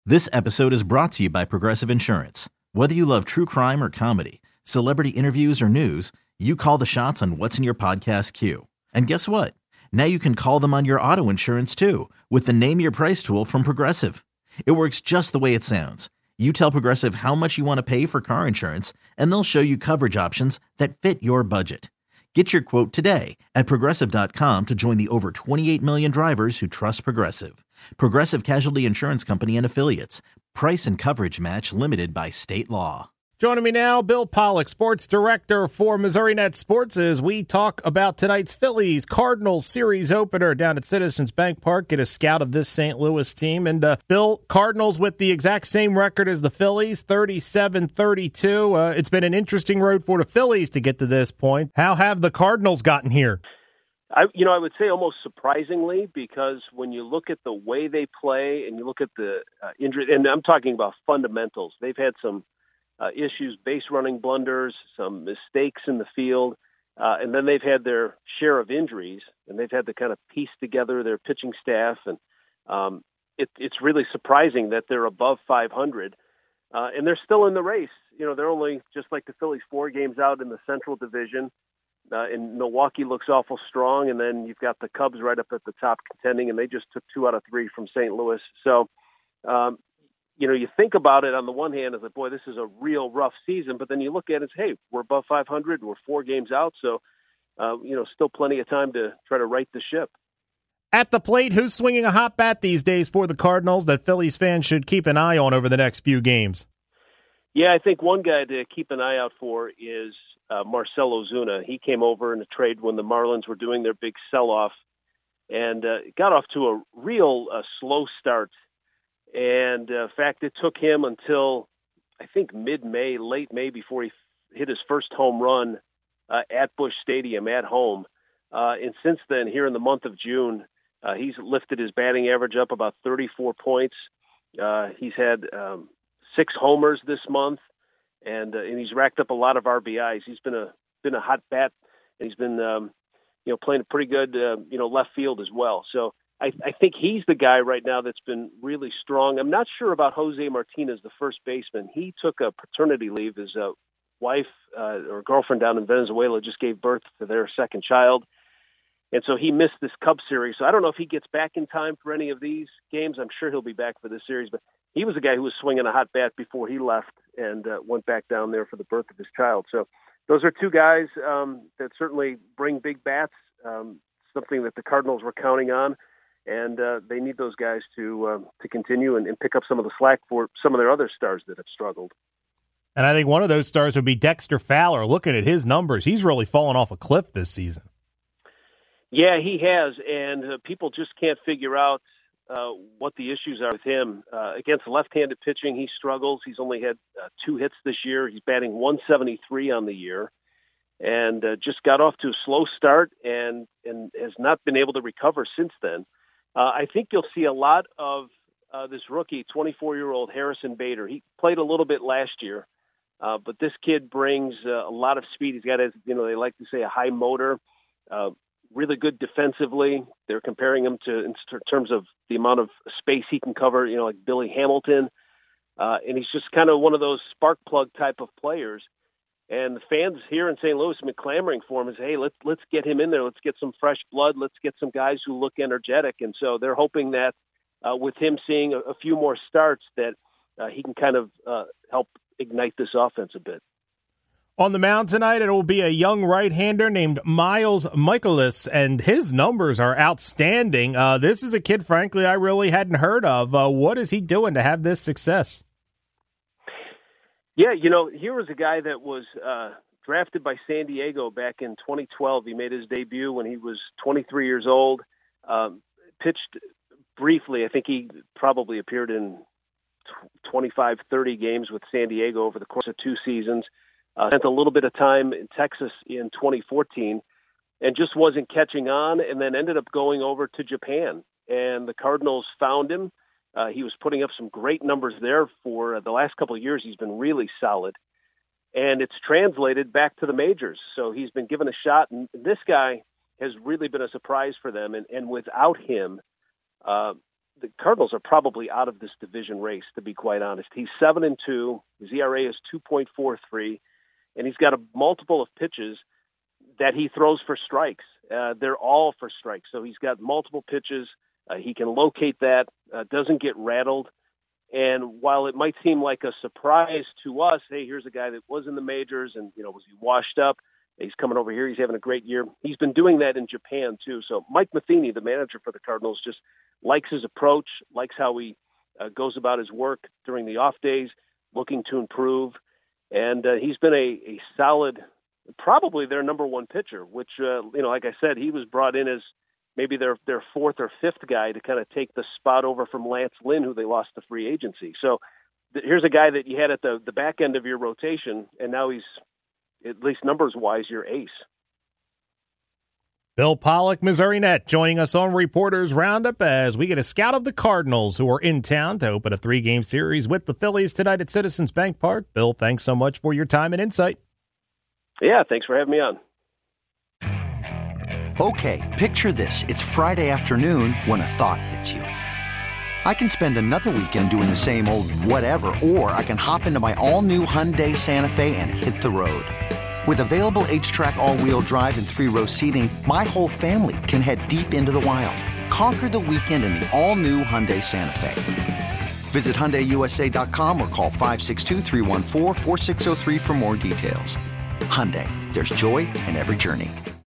This episode is brought to you by Progressive Insurance. Whether you love true crime or comedy, celebrity interviews or news, you call the shots on what's in your podcast queue. And guess what? Now you can call them on your auto insurance too with the Name Your Price tool from Progressive. It works just the way it sounds. You tell Progressive how much you want to pay for car insurance, and they'll show you coverage options that fit your budget. Get your quote today at Progressive.com to join the over 28 million drivers who trust Progressive. Progressive Casualty Insurance Company and Affiliates. Price and coverage match limited by state law. Joining me now, Bill Pollock, sports director for Missouri Net Sports, as we talk about tonight's Phillies-Cardinals series opener down at Citizens Bank Park. Get a scout of this St. Louis team. And Bill, Cardinals with the exact same record as the Phillies, 37-32. It's been an interesting road for the Phillies to get to this point. How have the Cardinals gotten here? I would say almost surprisingly, because when you look at the way they play and you look at the injury, and I'm talking about fundamentals, they've had some issues, base running blunders, some mistakes in the field, and then they've had their share of injuries, and they've had to kind of piece together their pitching staff, and it's really surprising that they're above 500, and they're still in the race. They're only, just like the Phillies, 4 games out in the Central Division, and Milwaukee looks awful strong, and then you've got the Cubs right up at the top contending, and they just took 2 out of 3 from St. Louis. So, you think about it on the one hand as like, boy, this is a real rough season, but then you look at it as, hey, we're above 500, we're 4 games out, so, still plenty of time to try to right the ship. At the plate, who's swinging a hot bat these days for the Cardinals that Phillies fans should keep an eye on over the next few games? Yeah, I think one guy to keep an eye out for is Marcell Ozuna. He came over in a trade when the Marlins were doing their big sell-off and got off to a real slow start. And in fact, it took him until, I think, mid-May, late May, before he hit his first home run at Busch Stadium at home. And since then, here in the month of June, he's lifted his batting average up about 34 points. He's had 6 homers this month, and he's racked up a lot of RBIs. He's been a hot bat, and he's been playing a pretty good left field as well. So I think he's the guy right now that's been really strong. I'm not sure about Jose Martinez, the first baseman. He took a paternity leave. His wife or girlfriend down in Venezuela just gave birth to their second child. And so he missed this Cubs series. So I don't know if he gets back in time for any of these games. I'm sure he'll be back for this series. But he was a guy who was swinging a hot bat before he left and went back down there for the birth of his child. So those are 2 guys that certainly bring big bats, something that the Cardinals were counting on. And they need those guys to continue and pick up some of the slack for some of their other stars that have struggled. And I think one of those stars would be Dexter Fowler. Looking at his numbers, he's really fallen off a cliff this season. Yeah, he has, and people just can't figure out what the issues are with him. Against left-handed pitching, he struggles. He's only had 2 hits this year. He's batting 173 on the year, and just got off to a slow start and has not been able to recover since then. I think you'll see a lot of this rookie, 24-year-old Harrison Bader. He played a little bit last year, but this kid brings a lot of speed. He's got, they like to say, a high motor, really good defensively. They're comparing him to, in terms of the amount of space he can cover, like Billy Hamilton. And he's just kind of one of those spark plug type of players. And the fans here in St. Louis have been clamoring for him and say, hey, let's get him in there. Let's get some fresh blood. Let's get some guys who look energetic. And so they're hoping that with him seeing a few more starts that he can kind of help ignite this offense a bit. On the mound tonight, it will be a young right-hander named Miles Michaelis, and his numbers are outstanding. This is a kid, frankly, I really hadn't heard of. What is he doing to have this success? Yeah, here was a guy that was drafted by San Diego back in 2012. He made his debut when he was 23 years old, pitched briefly. I think he probably appeared in 25, 30 games with San Diego over the course of 2 seasons. Spent a little bit of time in Texas in 2014 and just wasn't catching on, and then ended up going over to Japan. And the Cardinals found him. He was putting up some great numbers there for the last couple of years. He's been really solid. And it's translated back to the majors. So he's been given a shot. And this guy has really been a surprise for them. And without him, the Cardinals are probably out of this division race, to be quite honest. He's 7-2. His ERA is 2.43, and he's got a multiple of pitches that he throws for strikes. They're all for strikes. So he's got multiple pitches. He can locate that, doesn't get rattled. And while it might seem like a surprise to us, hey, here's a guy that was in the majors and, was he washed up? He's coming over here. He's having a great year. He's been doing that in Japan, too. So Mike Matheny, the manager for the Cardinals, just likes his approach, likes how he goes about his work during the off days, looking to improve. And he's been a solid, probably their number one pitcher, which, like I said, he was brought in as maybe their fourth or fifth guy to kind of take the spot over from Lance Lynn, who they lost to free agency. So here's a guy that you had at the back end of your rotation, and now he's, at least numbers-wise, your ace. Bill Pollock, Missouri Net, joining us on Reporters Roundup as we get a scout of the Cardinals who are in town to open a 3-game series with the Phillies tonight at Citizens Bank Park. Bill, thanks so much for your time and insight. Yeah, thanks for having me on. Okay, picture this. It's Friday afternoon when a thought hits you. I can spend another weekend doing the same old whatever, or I can hop into my all-new Hyundai Santa Fe and hit the road. With available H-Track all-wheel drive and 3-row seating, my whole family can head deep into the wild. Conquer the weekend in the all-new Hyundai Santa Fe. Visit HyundaiUSA.com or call 562-314-4603 for more details. Hyundai, there's joy in every journey.